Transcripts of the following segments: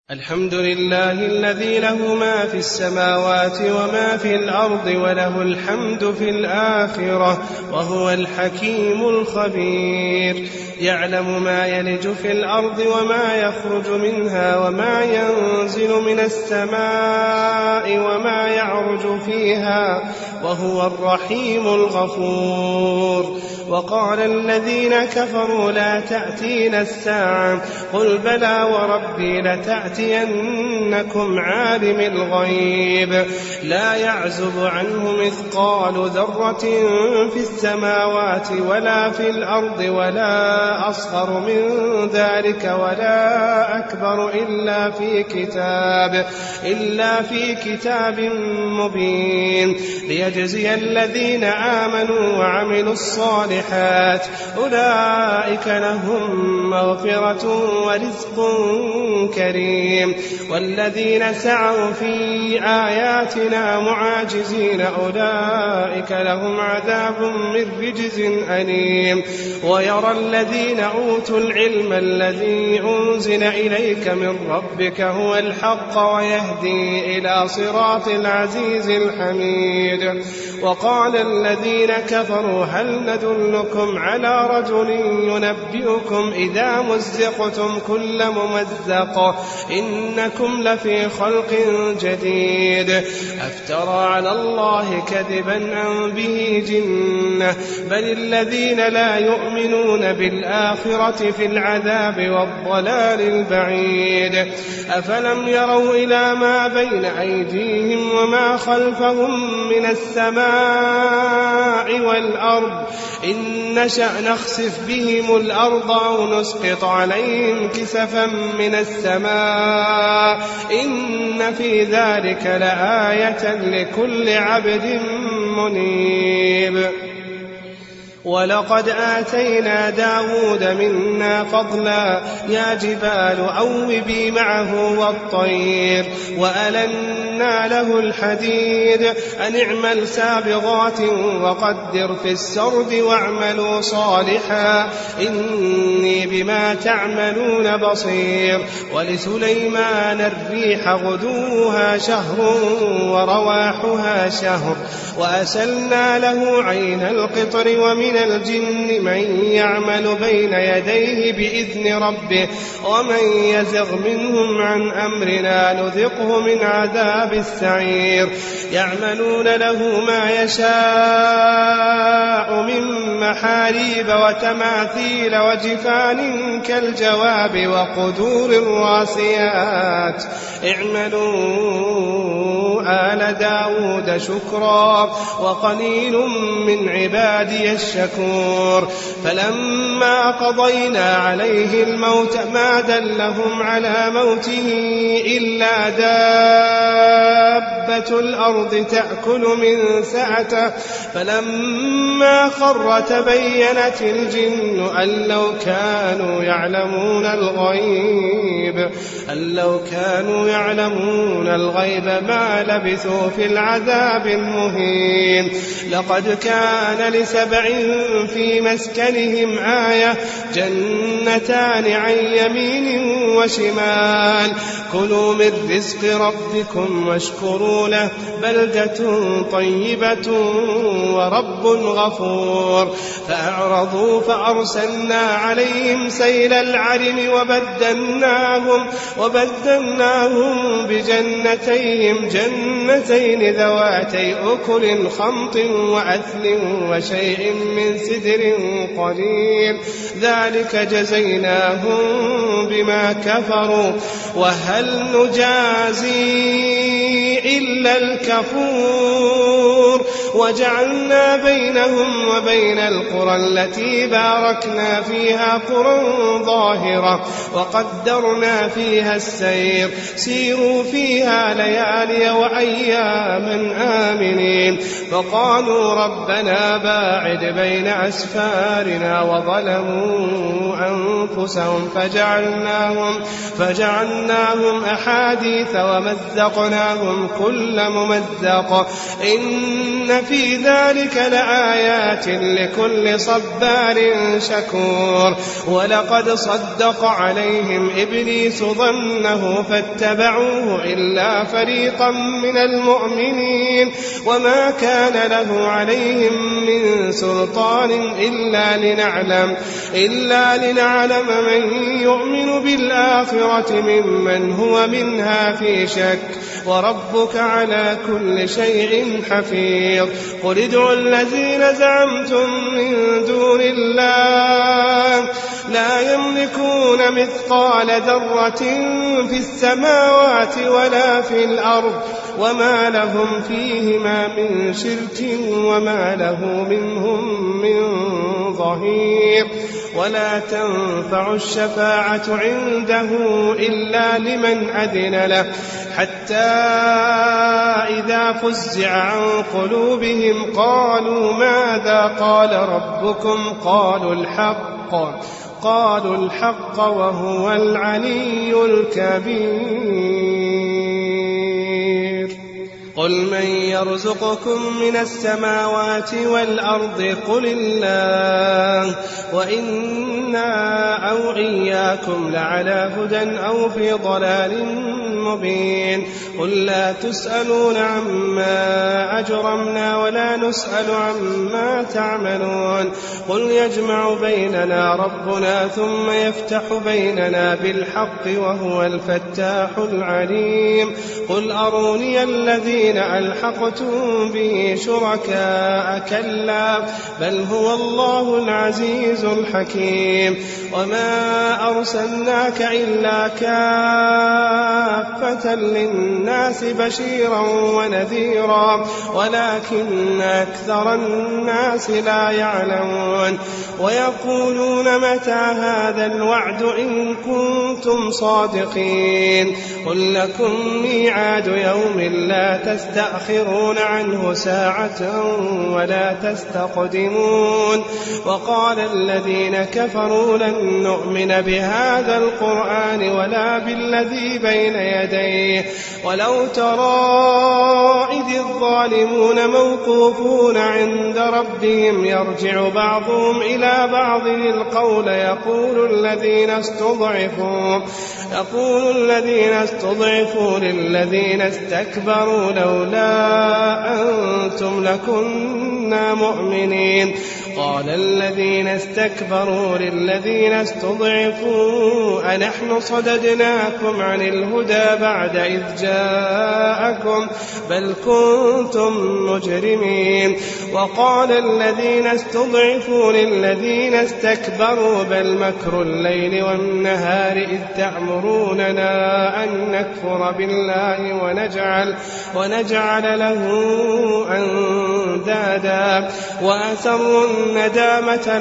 الحمد لله الذي له ما في السماوات وما في الأرض وله الحمد في الآخرة وهو الحكيم الخبير. يعلم ما يلج في الأرض وما يخرج منها وما ينزل من السماء وما يعرج فيها وهو الرحيم الغفور. وقال الذين كفروا لا تأتينا الساعة قل بلى وربي لتأتينكم عالم الغيب لا يعزب عنه مثقال ذرة في السماوات ولا في الأرض ولا أصغر من ذلك ولا أكبر إلا في كتاب مبين ليجزي الذين آمنوا وعملوا الصالحات أولئك لهم مغفرة ورزق كريم. والذين سعوا في آياتنا معاجزين أولئك لهم عذاب من رجز أليم. ويرى الذين أوتوا العلم الذي أنزل إليك من ربك هو الحق ويهدي إلى صراط العزيز الحميد. وقال الذين كفروا هل ندلكم على رجل ينبئكم إذا مزقتم كل ممزق إنكم لفي خلق جديد أفترى على الله كذبا أم به جنة بل الذين لا يؤمنون بالآخرة في العذاب والضلال البعيد. أفلم يروا إلى ما بين أيديهم وما خلفهم من السماء والأرض إن نشأ نخسف بهم الأرض أو نسقط عليهم كسفا من السماء إن في ذلك لآية لكل عبد منيب. ولقد آتينا داود منا فضلا يا جبال أوبي معه والطير وألنا له الحديد أن اعمل سابغات وقدر في السرد واعملوا صالحا إني بما تعملون بصير. ولسليمان الريح غدوها شهر ورواحها شهر وأسلنا له عين القطر ومن الجن من يعمل بين يديه بإذن ربه ومن يزغ منهم عن أمرنا نذقه من عذاب السعير. يعملون له ما يشاء من محاريب وتماثيل وجفان كالجواب وقدور الراسيات اعملوا آل داود شكرا وقليل من عبادي الشكور. فلما قضينا عليه الموت ما دلهم على موته إلا دابة الأرض تأكل من سأته فلما خر تبينت الجن أن لو كانوا يعلمون الغيب ما لبثوا في العذاب المهين. لقد كان لسبع في مسكنهم آية جنتان عن يمين وشمال كلوا من رزق ربكم واشكروا له بلدة طيبة ورب غفور. فأعرضوا فأرسلنا عليهم سيل العرم وبدلناهم بجنتين ذواتي أكل خمط وأثل وشيء من سدر قليل ذلك جزيناهم بما كفروا وهل نجازي إلا الكفور. وجعلنا بينهم وبين القرى التي باركنا فيها قرى ظاهرة وقدرنا فيها السير سيروا فيها ليالي وأياما آمنين. فقالوا ربنا باعد بين أسفارنا وظلموا أنفسهم فجعلناهم أحاديث ومزقناهم كل ممزق إن في ذلك لآيات لكل صبار شكور. ولقد صدق عليهم إبليس ظنه فاتبعوه إلا فريقا من المؤمنين وما كان له عليهم من سلطان إلا لنعلم من يؤمن بالآخرة ممن هو منها في شك وربك على كل شيء حفيظ. قل ادعوا الذين زعمتم من دون الله لا يملكون مثقال ذرة في السماوات ولا في الأرض وما لهم فيهما من شرك وما له منهم من ظهير. ولا تنفع الشفاعة عنده إلا لمن أذن له حتى إذا فزع عن قلوبهم قالوا ماذا قال ربكم قالوا الحق وهو العلي الكبير. قل من يرزقكم من السماوات والأرض قل الله وإنا أو إياكم لعلى هدى أو في ضلال مبين. قل لا تسألون عما أجرمنا ولا نسأل عما تعملون. قل يجمع بيننا ربنا ثم يفتح بيننا بالحق وهو الفتاح العليم. قل أروني الذين ألحقتم به شركاء كلا بل هو الله العزيز الحكيم. وما أرسلناك إلا كافة للناس بشيرا ونذيرا ولكن أكثر الناس لا يعلمون. ويقولون متى هذا الوعد إن كنتم صادقين. قل لكم ميعاد يوم لا تستأخرون عنه ساعة ولا تستقدمون. وقال الذين كفروا لن نؤمن بهذا القرآن ولا بالذي بين يديه ولو ترى إذ الظالمون موقوفون عند ربهم يرجع بعضهم إلى بعض القول يقول الذين استضعفوا للذين استكبروا لولا أنتم لكنا مؤمنين. قال الذين استكبروا للذين استضعفوا أنحن صددناكم عن الهدى بعد إذ جاءكم بل كنتم مجرمين. وقال الذين استضعفوا للذين استكبروا بل مكر الليل والنهار إذ تأمروننا أن نكفر بالله ونجعل له أندادا وأسروا الندامة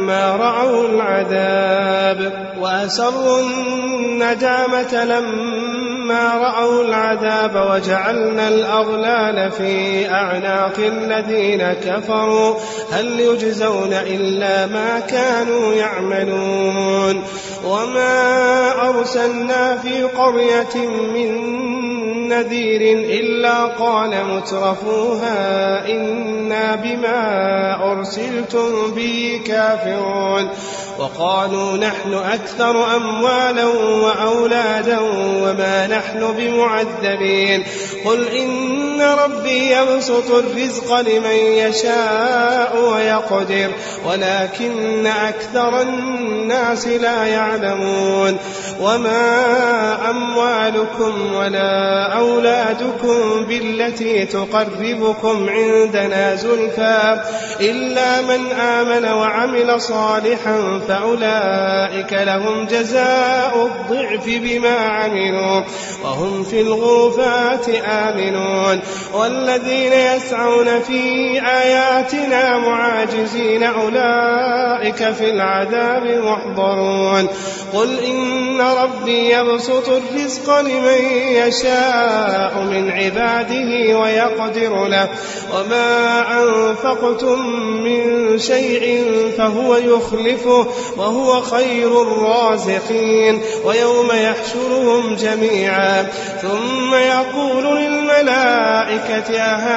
لما رأوا العذاب وجعلنا الأغلال في أعناق الذين كفروا هل يجزون إلا ما كانوا يعملون. وما أرسلنا في قرية من نذير إلا قال مترفوها إنا بما أرسلتم به كافرون. وقالوا نحن أكثر أموالا وأولادا وما نحن بمعذبين. قل إن ربي يبسط الرزق لمن يشاء ويقدر ولكن أكثر الناس لا يعلمون. وما أموالكم ولا أولادكم بالتي تقربكم عندنا زلفى إلا من آمن وعمل صالحا فأولئك لهم جزاء الضعف بما عملوا وهم في الغرفات آمنون. والذين يسعون في آياتنا معاجزين أولئك في العذاب محضرون. قل إن ربي يبسط الرزق لمن يشاء يشاء من عباده ويقدر له وما أنفقتم من شيء فهو يخلفه وهو خير الرازقين ويوم يحشرهم جميعا ثم يقول للملائكة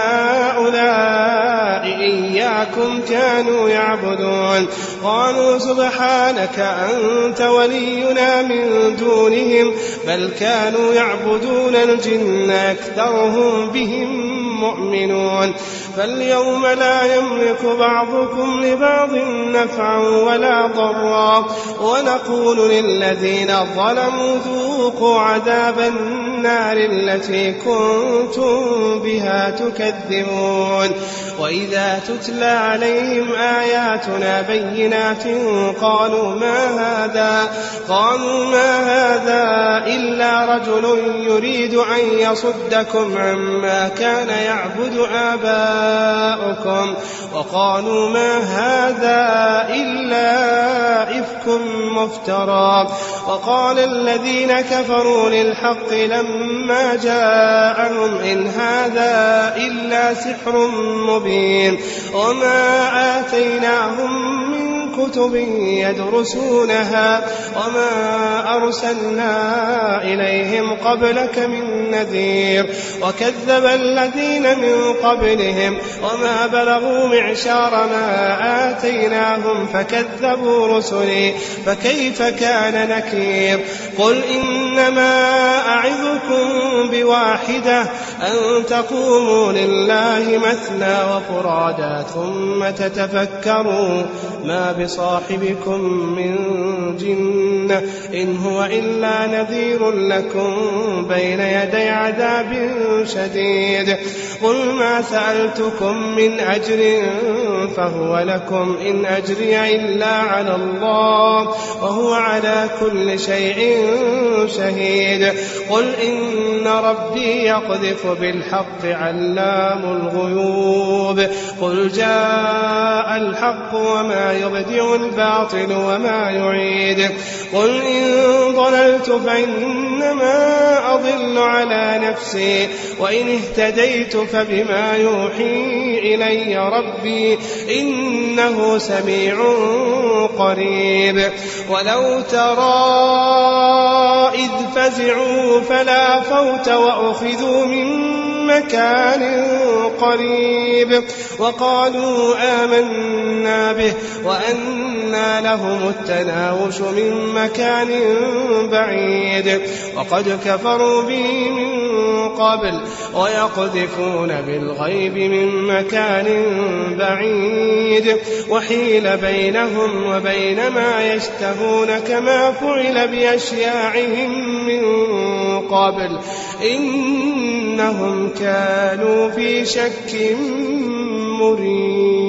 أهؤلاء إياكم كانوا يعبدون قالوا سبحانك أنت ولينا من دونهم بل كانوا يعبدون الجن أكثرهم بهم مؤمنون فاليوم لا يملك بعضكم لبعض نفعا ولا ضرا ونقول للذين ظلموا ذوقوا عذاب النار التي كنتم بها تكذبون وإذا تتلى عليهم آياتنا بينات قالوا ما هذا إلا رجل يريد أن يصدكم عما كان يعبد آباؤكم وقالوا ما هذا إلا إفك مفترى وقال الذين كفروا للحق لما جاءهم إن هذا إلا سحر مبين وما آتيناهم من كتب يدرسونها وما أرسلنا إليهم قبلك من نذير وكذب الذين من قبلهم وما بلغوا معشار ما آتيناهم فكذبوا رسلي فكيف كان نكير قل إنما أعظكم بواحدة أن تقوموا لله مثنى وفرادا ثم تتفكروا ما بصاحبكم من جنة إن هو إلا نذير لكم بين يدي عذاب شديد قل ما سألتكم من أجر فهو لكم إن أجري إلا على الله وهو على كل شيء شهيد قل إن ربي يقذف بالحق علام الغيوب قل جاء الحق وما يبدع الباطل وما يعيد قل إن ضللت فإنما أضل على نفسي وإن اهتديت فبما يوحي إلي ربي إنه سميع قريب ولو ترى إذ فزعوا فلا فوت وأخذوا من مكان قريب وقالوا آمنا به وأنى لهم التناوش من مكان بعيد وقد كفروا به من قبل ويقذفون بالغيب من مكان بعيد وحيل بينهم وبين ما يشتهون كما فعل بأشياعهم من قبل إنهم كانوا في شك مريب